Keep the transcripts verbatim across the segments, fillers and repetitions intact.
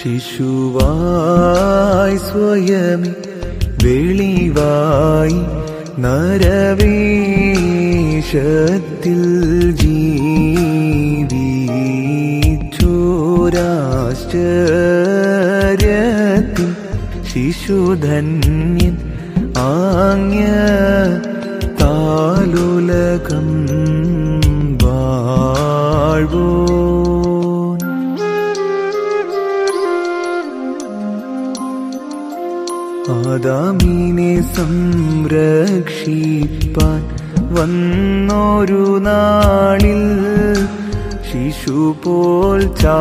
ശിശുവായി സ്വയമേ വെളിവായി നരവേഷത്തിൽ ജീവിച്ചോരാശ്ചര്യത്തിൽ ശിശുധന്യൻ ആജ്ഞ താലുലകം വാഴ്വോ ആദാമിനെ സംരക്ഷിപ്പാൻ വന്നൊരു നാളിൽ ശിശുപോൽ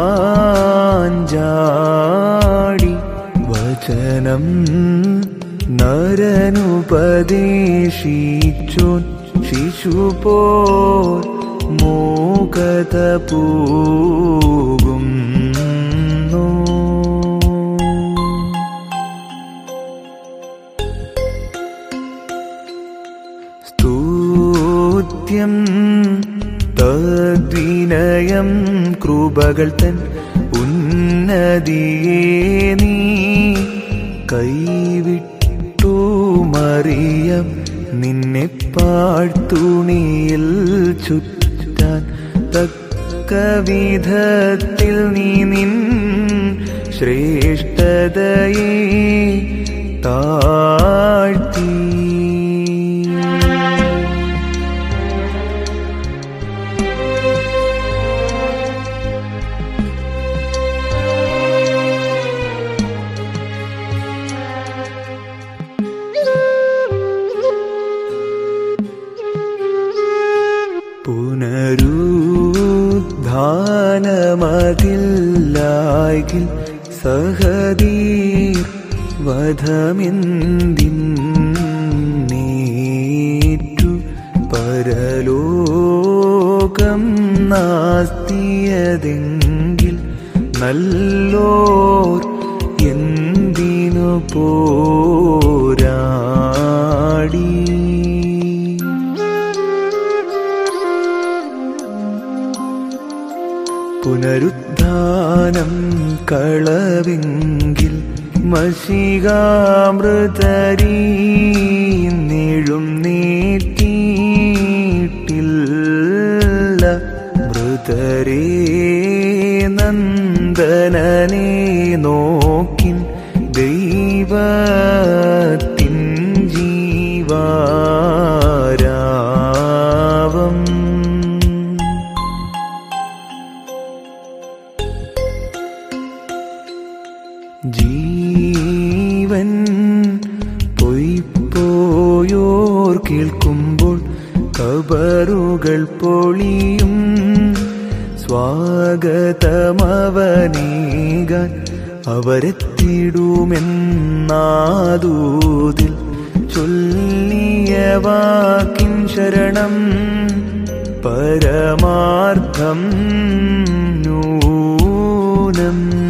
ചാഞ്ചാടി വചനം നരനുപദേശിച്ചോൻ ശിശുപോൽ മൂകത പോകും സ്തുത്യം തദ്വിനയം കൃപകൾ തൻ ഉന്നതിയേ നീ കൈവിട്ടു മറിയം നിന്നെ പാഴ്ത്തുണിയിൽ ചുറ്റാൻ തക്ക വിധത്തിൽ നീ നിൻ ശ്രേഷ്ഠതയെ താഴ്ത്തി പുനരുദ്ധാനമതില്ലായിൽ സഹദീർ വധമെന്തിന്നേറ്റു പരലോകം നാസ്തിയതെങ്കിൽ നല്ലോർ എന്തിനു പോരാടി പുനരുദ്ധാനം കളവെങ്കിൽ മശികാമൃതരീന്നെഴും നീട്ടിയിട്ടില്ല മൃതരേ നന്ദനനെ നോക്കിൻ ദൈവത്തിൻ ജീവാരാവം ജീവൻ പൊയ്പോയോർ കേൾക്കുമ്പോൾ കബറുകൾ പൊളിയും സ്വാഗതമവനേകാൻ അവരെത്തിടുമെന്നാദൂതിൽ ചൊല്ലിയ വാക്കിൻ ശരണം പരമാർത്ഥം നൂനം